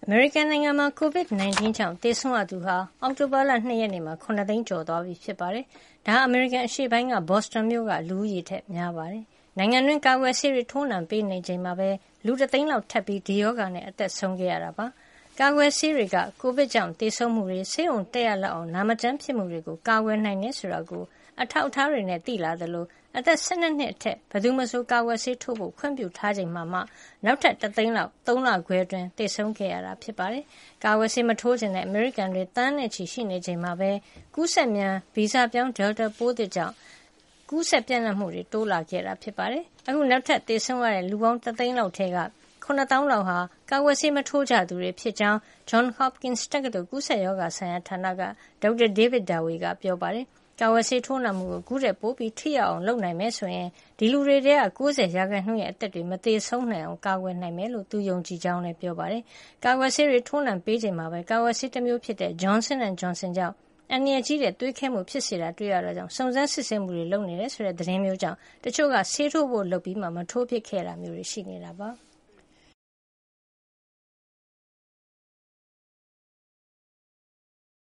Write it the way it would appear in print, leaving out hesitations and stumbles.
အမေရိကန်နိုင်ငံမှာ COVID-19 ကြောင့်သေဆုံးရသူဟာအောက်တိုဘာလ 2 ရက်နေ့မှာ 7 သိန်းကျော်သွားပြီဖြစ်ပါတယ်။ဒါဟာအမေရိကန်အရှေ့ပိုင်းက ဘော့စတွန်မြို့ကလူဦးရေထက်များပါတယ်။နိုင်ငံတွင်းကာကွယ်ဆေးတွေထိုးနှံပေးနေချိန်မှာပဲလူ 1 သိန်းလောက်ထပ်ပြီးဒီရောဂါနဲ့အသက်ဆုံးခဲ့ရတာပါ။ကာကွယ်ဆေးတွေကကိုဗစ်ကြောင့်သေဆုံးမှုတွေဆေးရုံတက်ရလောက်အောင်နာမကျန်းဖြစ်မှုတွေကိုကာကွယ်နိုင်တယ်ဆိုတာကိုအထောက်အထားတွေနဲ့သိလာသလိုအသက်12နှစ်အထက်ဘယ်သူမဆိုကာကွယ်ဆေးထိုးဖို့ခွင့်ပြုထားချိန်မှာမှနောက်ထပ်1 သိန်းလောက်3 လခွဲအတွင်းသေဆုံးခဲ့ရတာဖြစ်ပါတယ်။ကာကွယ်ဆေးမထိုးချင်တဲ့အမေရိကန်တွေသန်းနဲ့ချီရှိနေချိန်မှာပဲကူးစက်မြန်ဗီဇပြောင်း Delta ပိုးသစ်ကြောင့်ကူးစက်ပြန့်နှံ့မှုတွေတိုးလာခဲ့တာဖြစ်ပါတယ်။အခုနောက်ထပ်သေဆုံးရတဲ့လူပေါင်း1 သိန်းလောက်ထဲက9,000 လောက်ဟာကာကွယ်ဆေးမထိုးကြသူတွေဖြစ်ကြောင်း Johns Hopkins တက္ကသိုလ်ကူးစက်ရောဂါဆိုင်ရာဌာနကဒေါက်တာ David Dawei ကပြောပါတယ်။ကာကွယ်ဆေးထိုးနှံမှုကိုခုထက်ပိုပြီးထိရောက်အောင်လုပ်နိုင်မယ်ဆိုရင်ဒီလူတွေထဲက90% ရဲ့အသက်တွေမသေဆုံးနိုင်အောင်ကာကွယ်နိုင်မယ်လို့သူယုံကြည်ကြောင်းလည်းပြောပါတယ်။ကာကွယ်ဆေးတွေထိုးနှံပေးချိန်မှာပဲကာကွယ်ဆေးတစ်မျိုးဖြစ်တဲ့ Johnson & Johnson ကြောင့်အန္တရာယ်ကြီးတဲ့သွေးခဲမှုဖြစ်စေတာတွေ့ရတာကြောင့်စုံစမ်းစစ်ဆေးမှုတွေလုပ်နေတယ်ဆိုတဲ့သတင်းမျိုးကြောင့်တချို့ကဆေးထိုးဖို့လုပ်ပြီးမှမထိုးဖြစ်ခဲ့တာမျိုးတွေရှိနေတာပါ။